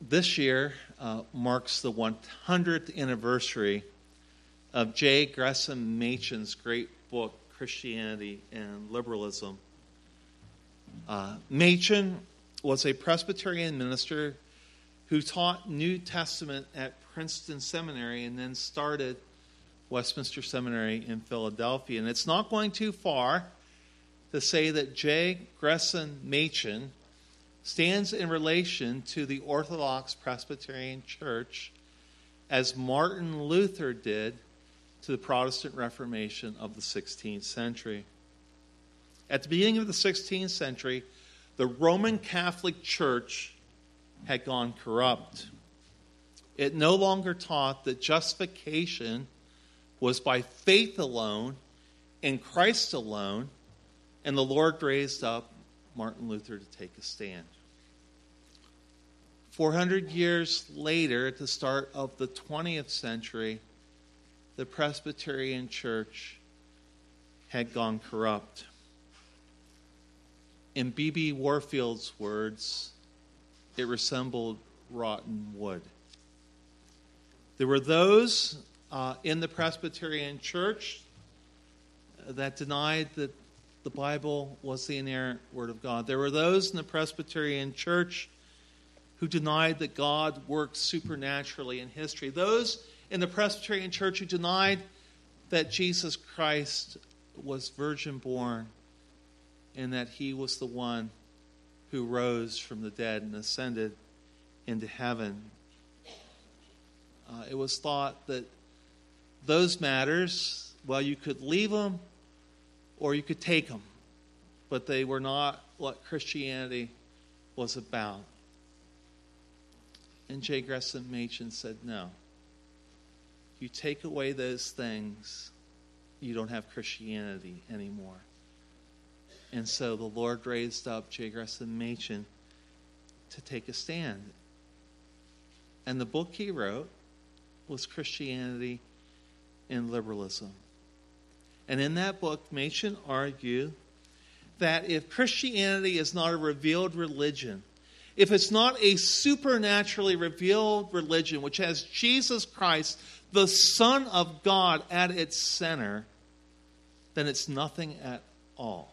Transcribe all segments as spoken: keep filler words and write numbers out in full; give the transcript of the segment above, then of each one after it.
This year uh, marks the one hundredth anniversary of J. Gresham Machen's great book, Christianity and Liberalism. Uh, Machen was a Presbyterian minister who taught New Testament at Princeton Seminary and then started Westminster Seminary in Philadelphia. And it's not going too far to say that J. Gresham Machen stands in relation to the Orthodox Presbyterian Church as Martin Luther did to the Protestant Reformation of the sixteenth century. At the beginning of the sixteenth century, the Roman Catholic Church had gone corrupt. It no longer taught that justification was by faith alone, in Christ alone, and the Lord raised up Martin Luther to take a stand. four hundred years later, at the start of the twentieth century, the Presbyterian Church had gone corrupt. In B B Warfield's words, it resembled rotten wood. There were those uh, in the Presbyterian Church that denied that the Bible was the inerrant Word of God. There were those in the Presbyterian Church who denied that God worked supernaturally in history. Those in the Presbyterian Church who denied that Jesus Christ was virgin born and that he was the one who rose from the dead and ascended into heaven. Uh, it was thought that those matters, well, you could leave them or you could take them, but they were not what Christianity was about. And J. Gresham Machen said, no. You take away those things, you don't have Christianity anymore. And so the Lord raised up J. Gresham Machen to take a stand. And the book he wrote was Christianity and Liberalism. And in that book, Machen argued that if Christianity is not a revealed religion, if it's not a supernaturally revealed religion which has Jesus Christ, the Son of God, at its center, then it's nothing at all.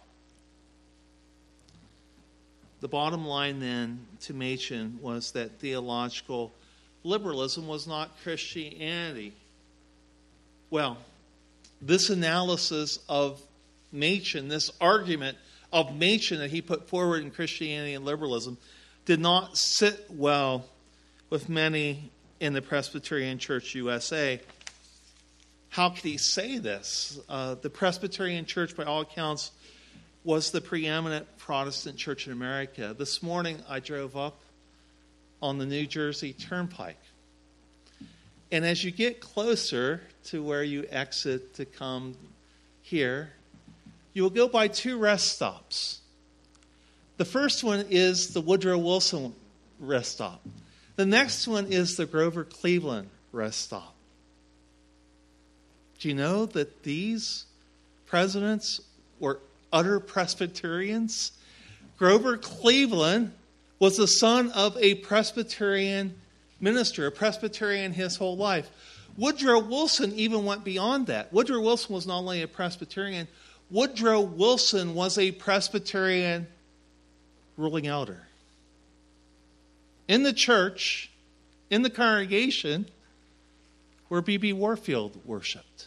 The bottom line then to Machen was that theological liberalism was not Christianity. Well, this analysis of Machen, this argument of Machen that he put forward in Christianity and Liberalism, did not sit well with many in the Presbyterian Church U S A. How could he say this? Uh, the Presbyterian Church, by all accounts, was the preeminent Protestant church in America. This morning I drove up on the New Jersey Turnpike. And as you get closer to where you exit to come here, you will go by two rest stops. The first one is the Woodrow Wilson rest stop. The next one is the Grover Cleveland rest stop. Do you know that these presidents were utter Presbyterians? Grover Cleveland was the son of a Presbyterian minister, a Presbyterian his whole life. Woodrow Wilson even went beyond that. Woodrow Wilson was not only a Presbyterian, Woodrow Wilson was a Presbyterian ruling elder. In the church, in the congregation, where B B Warfield worshipped.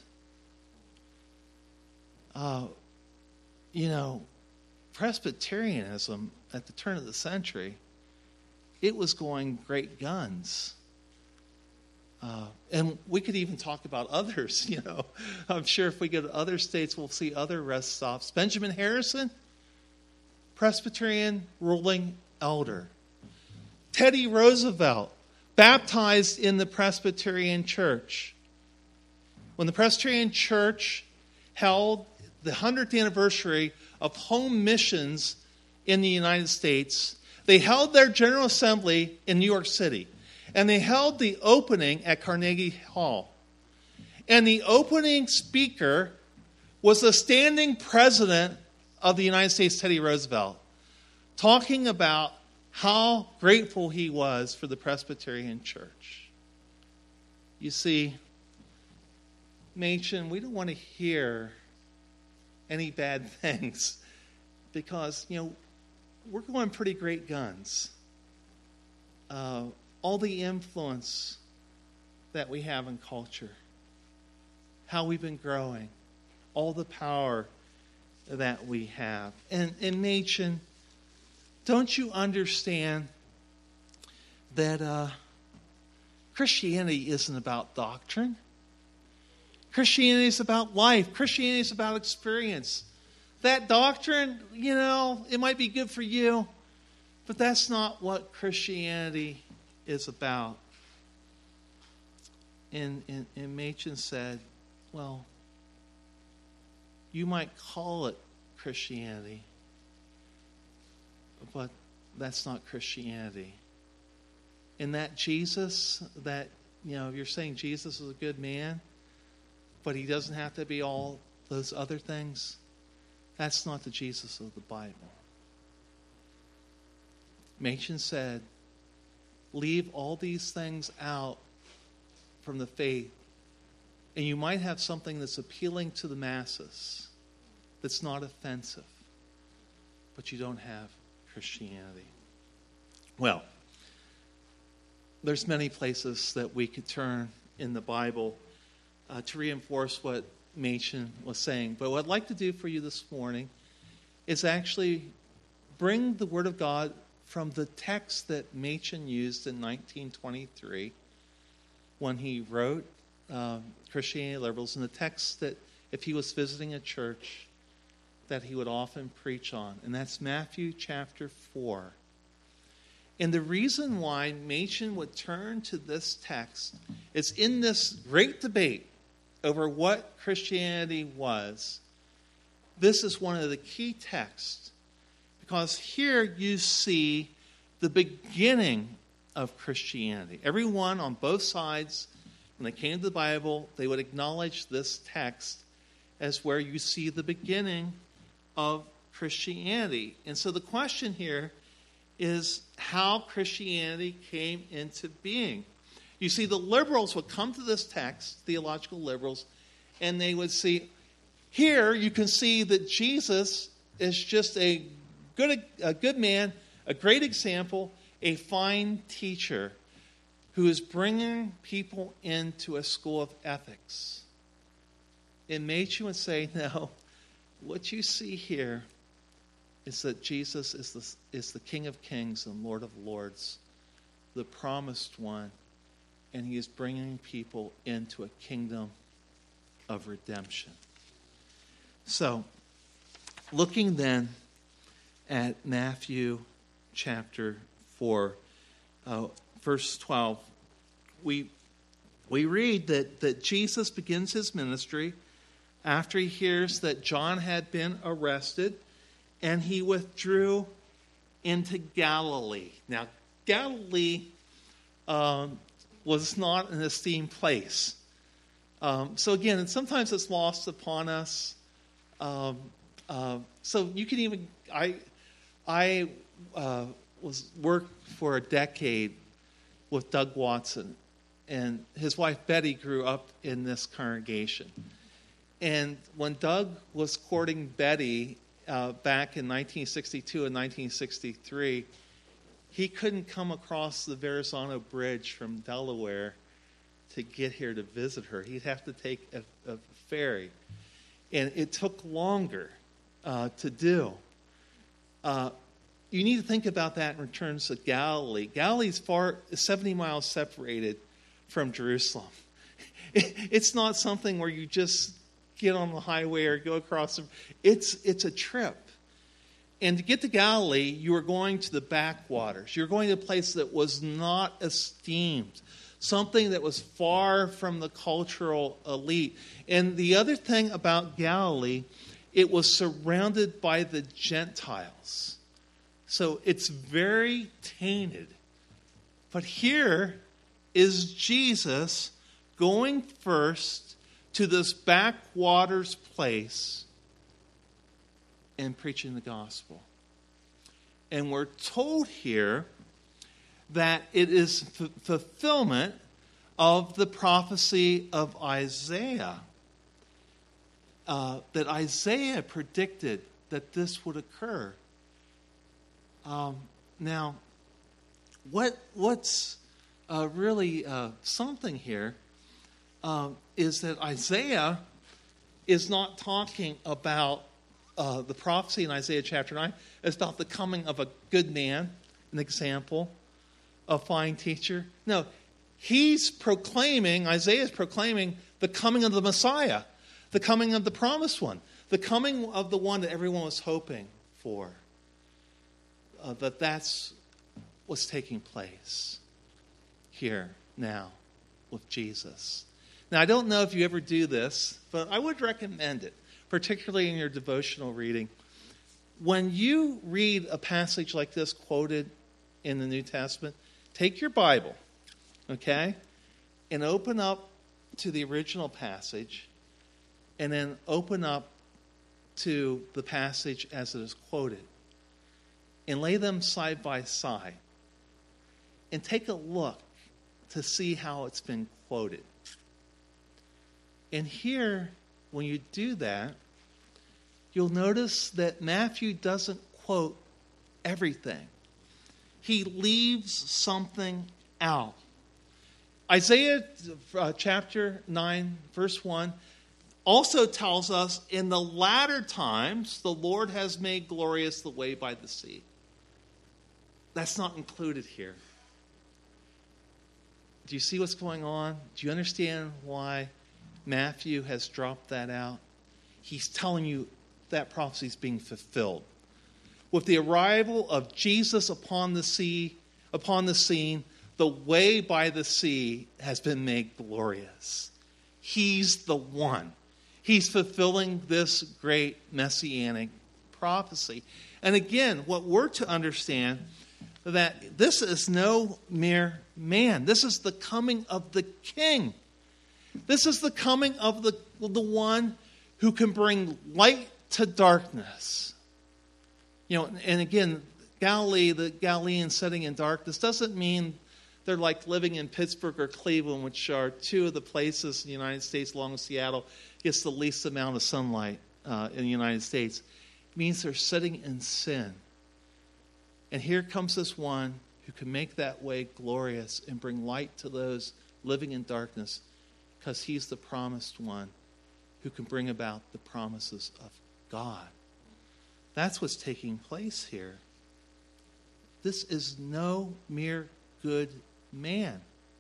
Uh, you know, Presbyterianism at the turn of the century, it was going great guns. Uh, and we could even talk about others, you know. I'm sure if we go to other states, we'll see other rest stops. Benjamin Harrison, Presbyterian ruling elder. Teddy Roosevelt, baptized in the Presbyterian Church. When the Presbyterian Church held the hundredth anniversary of home missions in the United States, they held their General Assembly in New York City. And they held the opening at Carnegie Hall. And the opening speaker was the standing president of the United States, Teddy Roosevelt, talking about how grateful he was for the Presbyterian Church. You see, Machen, we don't want to hear any bad things because, you know, we're going pretty great guns. Uh, all the influence that we have in culture, how we've been growing, all the power that we have. And, and Machen, don't you understand that uh, Christianity isn't about doctrine? Christianity is about life. Christianity is about experience. That doctrine, you know, it might be good for you, but that's not what Christianity is about. And, and, and Machen said, well, you might call it Christianity, but that's not Christianity. And that Jesus, that, you know, you're saying Jesus is a good man, but he doesn't have to be all those other things. That's not the Jesus of the Bible. Machen said, leave all these things out from the faith, and you might have something that's appealing to the masses, that's not offensive, but you don't have Christianity. Well, there's many places that we could turn in the Bible uh, to reinforce what Machen was saying. But what I'd like to do for you this morning is actually bring the Word of God from the text that Machen used in nineteen twenty-three when he wrote um, Christianity Liberals, and the text that if he was visiting a church that he would often preach on. And that's Matthew chapter four. And the reason why Machen would turn to this text is in this great debate over what Christianity was. This is one of the key texts, because here you see the beginning of Christianity. Everyone on both sides, when they came to the Bible, they would acknowledge this text as where you see the beginning of Christianity. And so the question here is how Christianity came into being. You see, the liberals would come to this text, theological liberals, and they would see, here you can see that Jesus is just a good, a good man, a great example, a fine teacher who is bringing people into a school of ethics. And Machen would say, no, what you see here is that Jesus is the, is the King of Kings and Lord of Lords, the promised one, and he is bringing people into a kingdom of redemption. So, looking then at Matthew chapter four, uh, verse twelve, we we read that, that Jesus begins his ministry after he hears that John had been arrested, and he withdrew into Galilee. Now, Galilee um, was not an esteemed place. Um, so again, and sometimes it's lost upon us. Um, uh, so you can even, I, I uh, was worked for a decade with Doug Watson, and his wife Betty grew up in this congregation. And when Doug was courting Betty uh, back in nineteen sixty-two and nineteen sixty-three, he couldn't come across the Verrazano Bridge from Delaware to get here to visit her. He'd have to take a, a ferry. And it took longer uh, to do. Uh, you need to think about that in terms of Galilee. Galilee is far, seventy miles separated from Jerusalem. It, it's not something where you just get on the highway or go across. It's, it's a trip. And to get to Galilee, you were going to the backwaters. You're going to a place that was not esteemed, something that was far from the cultural elite. And the other thing about Galilee, it was surrounded by the Gentiles. So it's very tainted. But here is Jesus going first to this backwaters place and preaching the gospel. And we're told here that it is f- fulfillment of the prophecy of Isaiah. Uh, that Isaiah predicted that this would occur. Um, now, what what's uh, really uh, something here uh, is that Isaiah is not talking about uh, the prophecy in Isaiah chapter nine. It's about the coming of a good man, an example, a fine teacher. No, he's proclaiming, Isaiah is proclaiming the coming of the Messiah, the coming of the promised one, the coming of the one that everyone was hoping for. Uh, that that's what's taking place here now with Jesus. Now, I don't know if you ever do this, but I would recommend it, particularly in your devotional reading. When you read a passage like this quoted in the New Testament, take your Bible, okay, and open up to the original passage, and then open up to the passage as it is quoted, and lay them side by side, and take a look to see how it's been quoted. And here, when you do that, you'll notice that Matthew doesn't quote everything. He leaves something out. Isaiah uh, chapter nine, verse one, also tells us, in the latter times, the Lord has made glorious the way by the sea. That's not included here. Do you see what's going on? Do you understand why Matthew has dropped that out? He's telling you that prophecy is being fulfilled. With the arrival of Jesus upon the sea, upon the scene, the way by the sea has been made glorious. He's the one. He's fulfilling this great messianic prophecy. And again, what we're to understand, that this is no mere man. This is the coming of the King. This is the coming of the, the one who can bring light to darkness. You know, and again, Galilee, the Galileans sitting in darkness, doesn't mean they're like living in Pittsburgh or Cleveland, which are two of the places in the United States, along with Seattle, gets the least amount of sunlight uh, in the United States. It means they're sitting in sin. And here comes this one who can make that way glorious and bring light to those living in darkness, because he's the promised one who can bring about the promises of God. That's what's taking place here. This is no mere good man.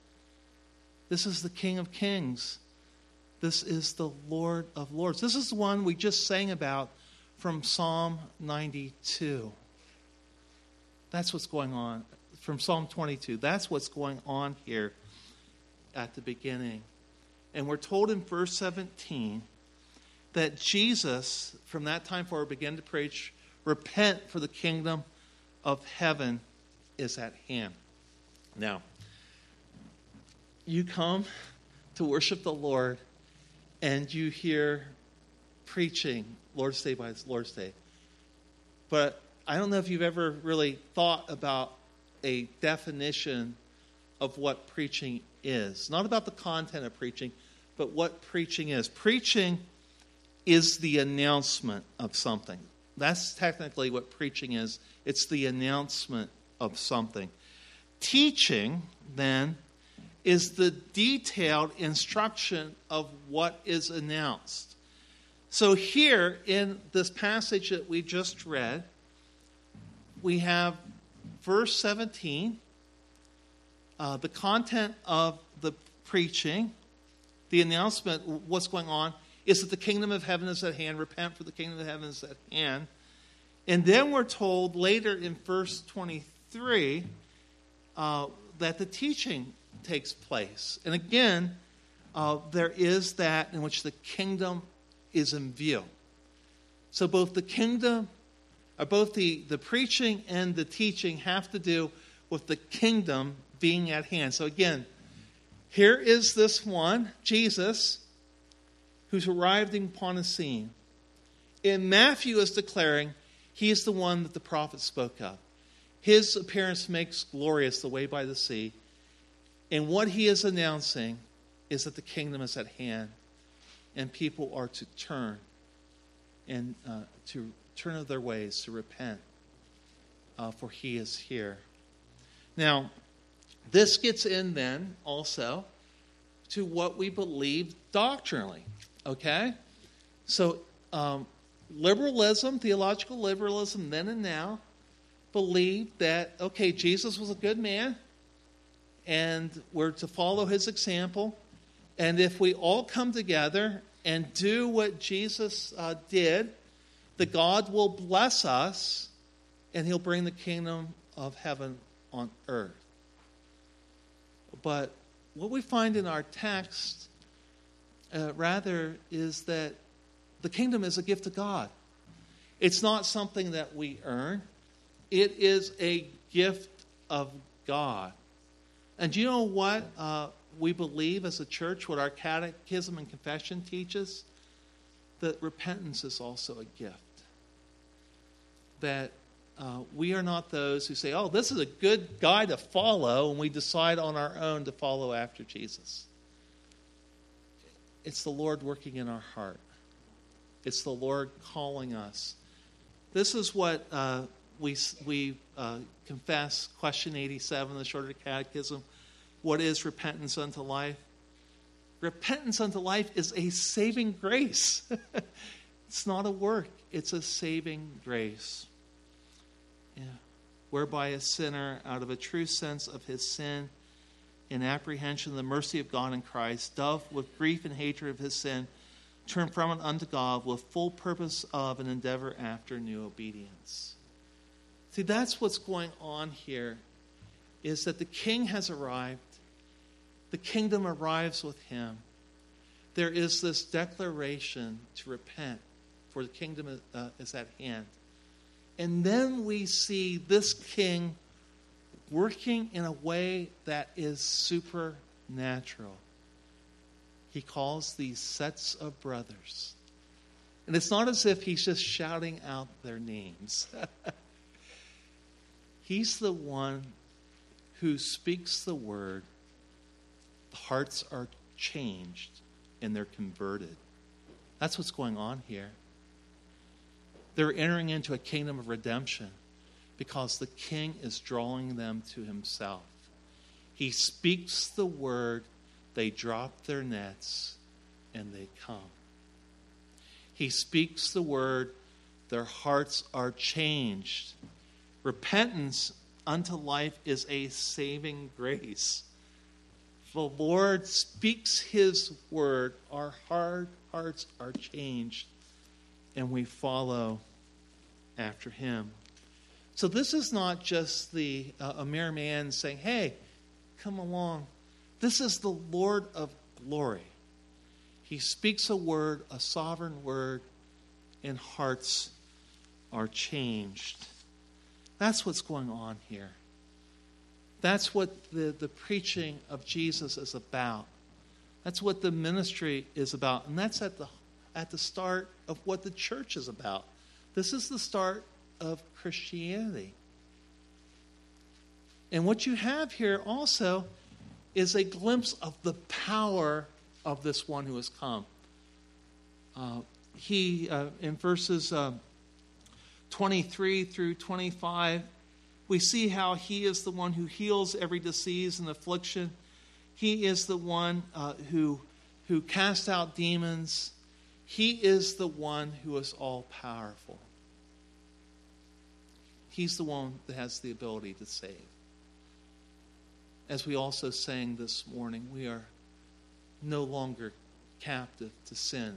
This is the King of Kings. This is the Lord of Lords. This is the one we just sang about from Psalm ninety-two. That's what's going on. From Psalm twenty-two. That's what's going on here at the beginning. And we're told in verse seventeen that Jesus, from that time forward, began to preach, repent, for the kingdom of heaven is at hand. Now, you come to worship the Lord and you hear preaching, Lord's Day by Lord's Day. But I don't know if you've ever really thought about a definition of what preaching is. Not about the content of preaching, but what preaching is. Preaching is the announcement of something. That's technically what preaching is. It's the announcement of something. Teaching, then, is the detailed instruction of what is announced. So here, in this passage that we just read, we have verse seventeen, uh, the content of the preaching, the announcement, what's going on, is that the kingdom of heaven is at hand. Repent, for the kingdom of heaven is at hand. And then we're told later in verse twenty-three uh, that the teaching takes place. And again, uh, there is that in which the kingdom is in view. So both the kingdom, or both the, the preaching and the teaching have to do with the kingdom being at hand. So again, here is this one, Jesus, who's arriving upon a scene. And Matthew is declaring he is the one that the prophet spoke of. his appearance makes glorious the way by the sea. And what he is announcing is that the kingdom is at hand. And people are to turn and uh, to turn of their ways, to repent. Uh, for he is here. Now, this gets in then also to what we believe doctrinally. Okay? So, um, liberalism, theological liberalism, then and now, believed that, okay, Jesus was a good man, and we're to follow his example. And if we all come together and do what Jesus uh, did, that God will bless us, and he'll bring the kingdom of heaven on earth. But what we find in our text, uh, rather, is that the kingdom is a gift of God. It's not something that we earn. It is a gift of God. And do you know what uh, we believe as a church, what our catechism and confession teaches? That repentance is also a gift. That uh, we are not those who say, oh, this is a good guy to follow, and we decide on our own to follow after Jesus. It's the Lord working in our heart. It's the Lord calling us. This is what uh, we we uh, confess, question eighty-seven, the Shorter Catechism. What is repentance unto life? Repentance unto life is a saving grace. It's not a work. It's a saving grace. Yeah. Whereby a sinner, out of a true sense of his sin, in apprehension of the mercy of God in Christ, doth with grief and hatred of his sin, turn from it unto God with full purpose of and endeavor after new obedience. See, that's what's going on here, is that the king has arrived. The kingdom arrives with him. There is this declaration to repent, for the kingdom uh, is at hand. And then we see this king working in a way that is supernatural. He calls these sets of brothers. And it's not as if he's just shouting out their names. He's the one who speaks the word. The hearts are changed and they're converted. That's what's going on here. They're entering into a kingdom of redemption because the king is drawing them to himself. He speaks the word, they drop their nets, and they come. He speaks the word, their hearts are changed. Repentance unto life is a saving grace. The Lord speaks his word, our hard hearts are changed, and we follow after him. So this is not just the uh, a mere man saying, hey, come along. This is the Lord of glory. He speaks a word, a sovereign word, and hearts are changed. That's what's going on here. That's what the, the preaching of Jesus is about. That's what the ministry is about. And that's at the at the start of what the church is about. This is the start of Christianity. And what you have here also is a glimpse of the power of this one who has come. Uh, he, uh, in verses uh, twenty-three through twenty-five, we see how he is the one who heals every disease and affliction. He is the one uh, who, who casts out demons. He is the one who is all-powerful. He's the one that has the ability to save. As we also sang this morning, we are no longer captive to sin.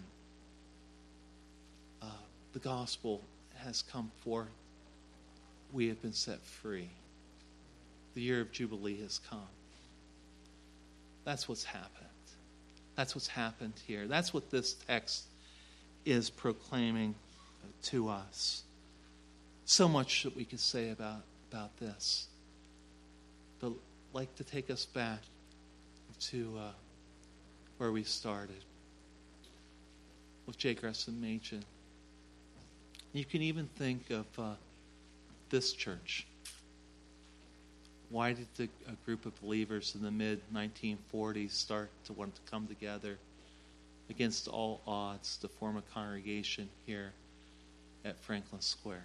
Uh, the gospel has come forth. We have been set free. The year of Jubilee has come. That's what's happened. That's what's happened here. That's what this text is proclaiming to us. So much that we could say about, about this. But I'd like to take us back to uh, where we started with J. Gresham Machen. You can even think of uh, this church. Why did the, a group of believers in the mid nineteen forties start to want to come together against all odds to form a congregation here at Franklin Square?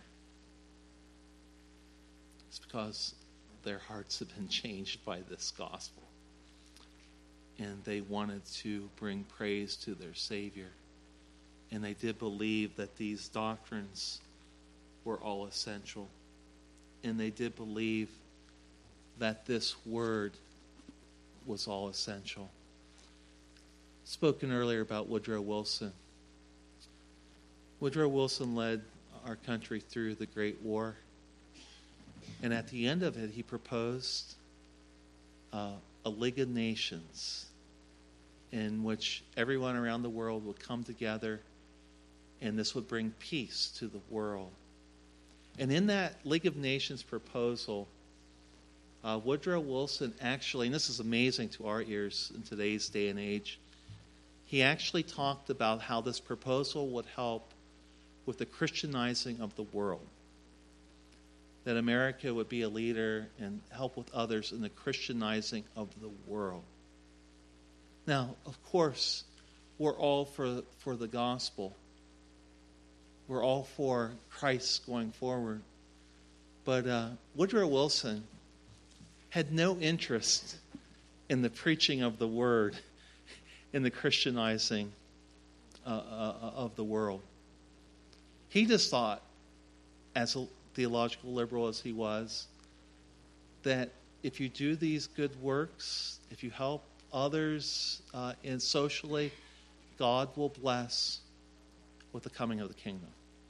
It's because their hearts have been changed by this gospel. And they wanted to bring praise to their Savior. And they did believe that these doctrines were all essential. And they did believe that this word was all essential. Spoken earlier about Woodrow Wilson. Woodrow Wilson led our country through the Great War. And at the end of it, he proposed uh, a League of Nations in which everyone around the world would come together, and this would bring peace to the world. And in that League of Nations proposal, uh, Woodrow Wilson actually, and this is amazing to our ears in today's day and age, he actually talked about how this proposal would help with the Christianizing of the world. That America would be a leader and help with others in the Christianizing of the world. Now, of course, we're all for, for the gospel. We're all for Christ going forward. But uh, Woodrow Wilson had no interest in the preaching of the word, in the Christianizing uh, uh, of the world. He just thought, as a theological liberal as he was, that if you do these good works, if you help others uh, and socially, God will bless with the coming of the kingdom.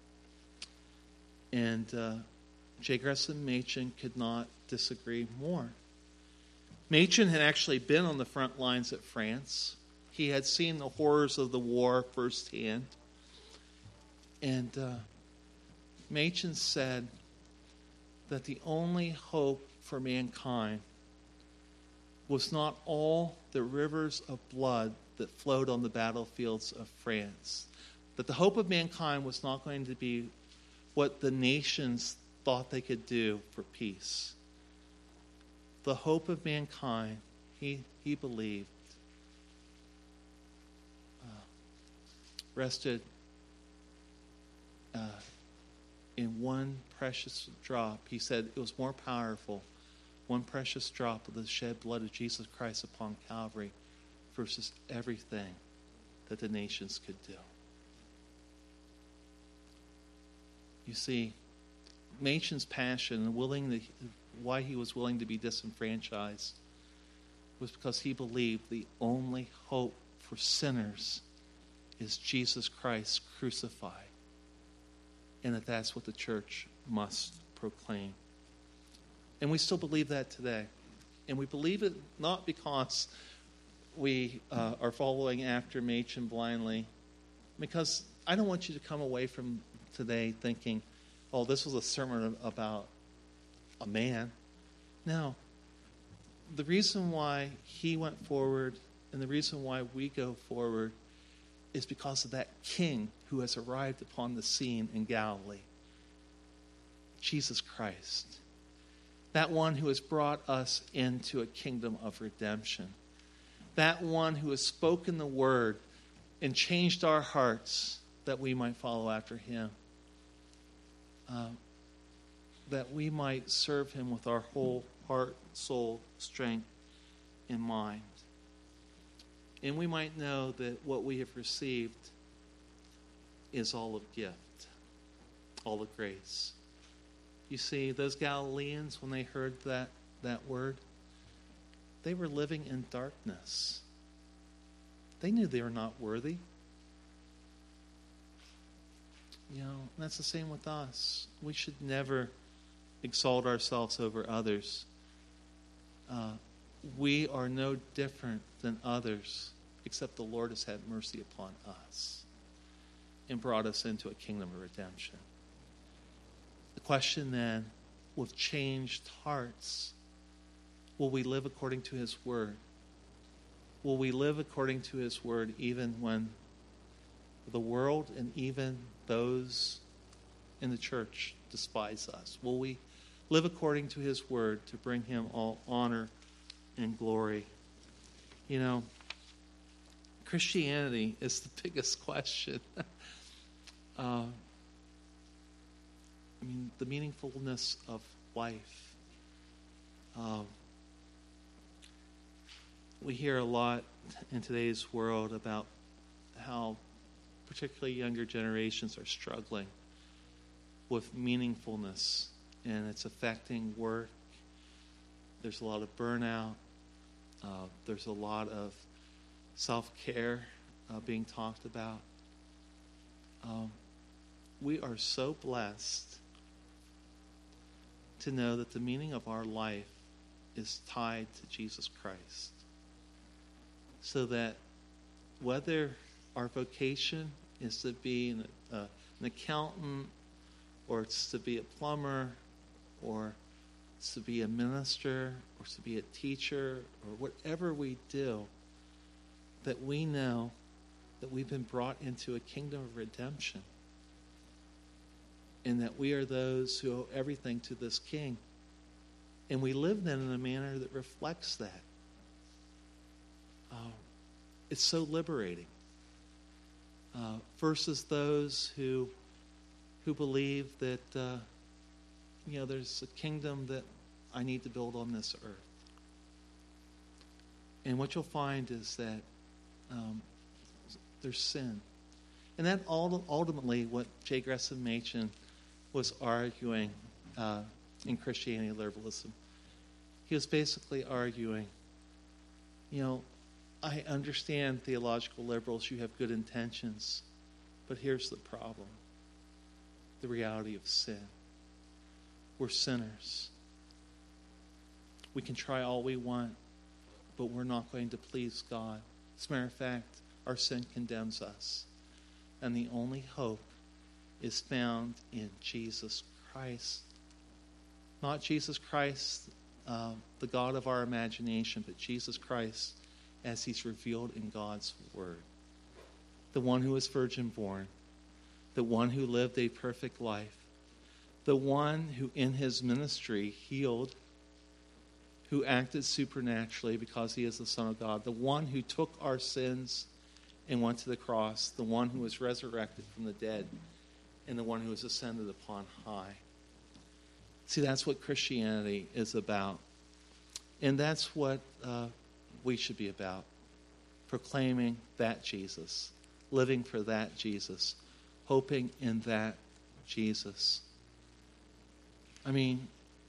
And uh, J. Gresham Machen could not disagree more. Machen had actually been on the front lines at France. He had seen the horrors of the war firsthand. And uh, Machen said that the only hope for mankind was not all the rivers of blood that flowed on the battlefields of France. That the hope of mankind was not going to be what the nations thought they could do for peace. The hope of mankind, he, he believed, uh, rested uh, in one precious drop. He said it was more powerful, one precious drop of the shed blood of Jesus Christ upon Calvary versus everything that the nations could do. You see, Machen's passion and willing to, why he was willing to be disenfranchised was because he believed the only hope for sinners is Jesus Christ crucified. And that that's what the church must proclaim. And we still believe that today. And we believe it not because we uh, are following after Machen blindly, because I don't want you to come away from today thinking, oh, this was a sermon about a man. No. The reason why he went forward and the reason why we go forward is because of that king who has arrived upon the scene in Galilee. Jesus Christ. That one who has brought us into a kingdom of redemption. That one who has spoken the word and changed our hearts that we might follow after him. Uh, that we might serve him with our whole heart, soul, strength, and mind. And we might know that what we have received is all of gift, all of grace. You see, those Galileans, when they heard that, that word, they were living in darkness. They knew they were not worthy. You know, that's the same with us. We should never exalt ourselves over others. Uh, we are no different than others, except the Lord has had mercy upon us and brought us into a kingdom of redemption. The question then, with changed hearts, will we live according to his word? Will we live according to his word even when the world and even those in the church despise us? Will we live according to his word, to bring him all honor and glory. You know, Christianity is the biggest question. uh, I mean, the meaningfulness of life. Uh, we hear a lot in today's world about how particularly younger generations are struggling with meaningfulness, and it's affecting work. There's a lot of burnout. Uh, there's a lot of self-care uh, being talked about. Um, we are so blessed to know that the meaning of our life is tied to Jesus Christ. So that whether our vocation is to be an, uh, an accountant, or it's to be a plumber, or it's to be a minister, or it's to be a teacher, or whatever we do, that we know that we've been brought into a kingdom of redemption, and that we are those who owe everything to this King. And we live then in a manner that reflects that. Uh, it's so liberating. Uh, versus those who who believe that uh, you know there's a kingdom that I need to build on this earth. And what you'll find is that um, there's sin, and that ultimately what J. Gresham Machen was arguing uh, in Christianity liberalism. He was basically arguing, you know, I understand theological liberals, you have good intentions, but here's the problem. The reality of sin. We're sinners. We can try all we want, but we're not going to please God. As a matter of fact, our sin condemns us. And the only hope is found in Jesus Christ. Not Jesus Christ, uh, the God of our imagination, but Jesus Christ as he's revealed in God's word. The one who was virgin born, the one who lived a perfect life, the one who in his ministry healed, who acted supernaturally because he is the Son of God, the one who took our sins and went to the cross, the one who was resurrected from the dead, and the one who was ascended upon high. See, that's what Christianity is about. And that's what uh, we should be about. Proclaiming that Jesus. Living for that Jesus. Hoping in that Jesus. I mean,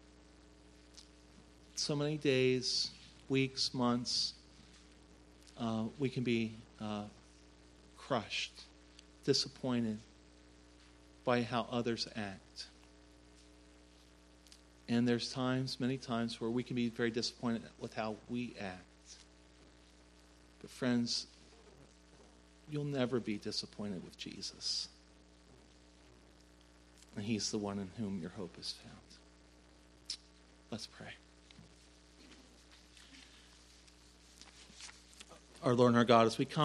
so many days, weeks, months, uh, we can be uh, crushed, disappointed by how others act. And there's times, many times, where we can be very disappointed with how we act. But friends, you'll never be disappointed with Jesus. And he's the one in whom your hope is found. Let's pray. Our Lord and our God, as we come